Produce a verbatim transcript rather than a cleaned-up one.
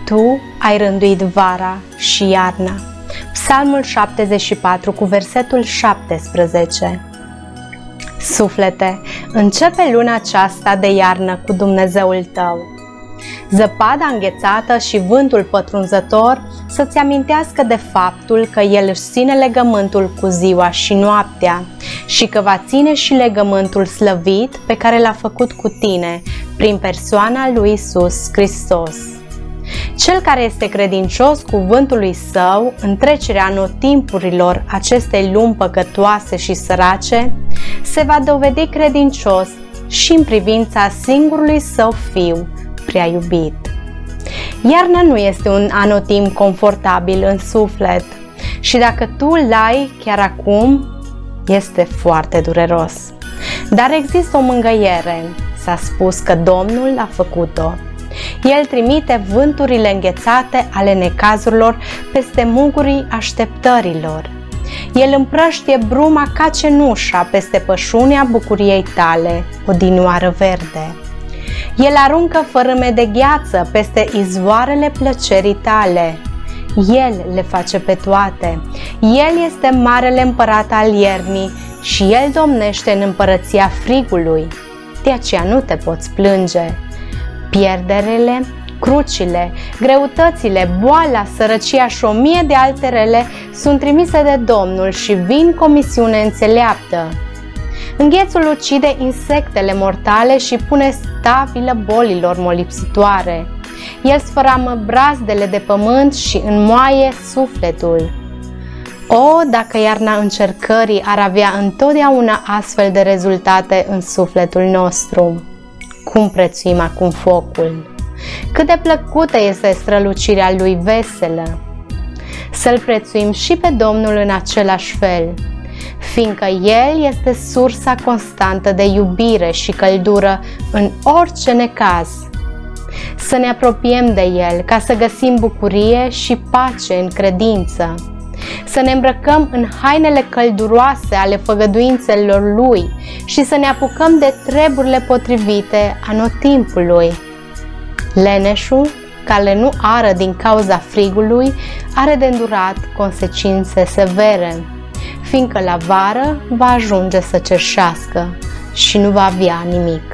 Tu ai rânduit vara și iarna. Psalmul șaptezeci și patru cu versetul șaptesprezece. Suflete, începe luna aceasta de iarnă cu Dumnezeul tău. Zăpada înghețată și vântul pătrunzător să-ți amintească de faptul că El își ține legământul cu ziua și noaptea și că va ține și legământul slăvit pe care l-a făcut cu tine prin persoana lui Iisus Hristos. Cel care este credincios cuvântului Său în trecerea anotimpurilor acestei lumi păcătoase și sărace, se va dovedi credincios și în privința singurului Său Fiu, prea iubit. Iarna nu este un anotimp confortabil în suflet și dacă tu l-ai chiar acum, este foarte dureros. Dar există o mângâiere, s-a spus că Domnul a făcut-o. El trimite vânturile înghețate ale necazurilor peste mugurii așteptărilor. El împrăștie bruma ca cenușa peste pășunea bucuriei tale, odinioară verde. El aruncă fărâme de gheață peste izvoarele plăcerii tale. El le face pe toate. El este marele împărat al iernii și El domnește în împărăția frigului. De aceea nu te poți plânge. Pierderele, crucile, greutățile, boala, sărăcia și o mie de alte rele sunt trimise de Domnul și vin cu o misiune înțeleaptă. Înghețul ucide insectele mortale și pune stabilă bolilor molipsitoare. El sfăramă brazdele de pământ și înmoaie sufletul. O, dacă iarna încercării ar avea întotdeauna astfel de rezultate în sufletul nostru! Cum prețuim acum focul! Cât de plăcută este strălucirea lui veselă! Să-L prețuim și pe Domnul în același fel, fiindcă El este sursa constantă de iubire și căldură în orice necaz. Să ne apropiem de El ca să găsim bucurie și pace în credință. Să ne îmbrăcăm în hainele călduroase ale făgăduințelor Lui și să ne apucăm de treburile potrivite anotimpului. Leneșul, care nu ară din cauza frigului, are de îndurat consecințe severe, fiindcă la vară va ajunge să cerșească și nu va avea nimic.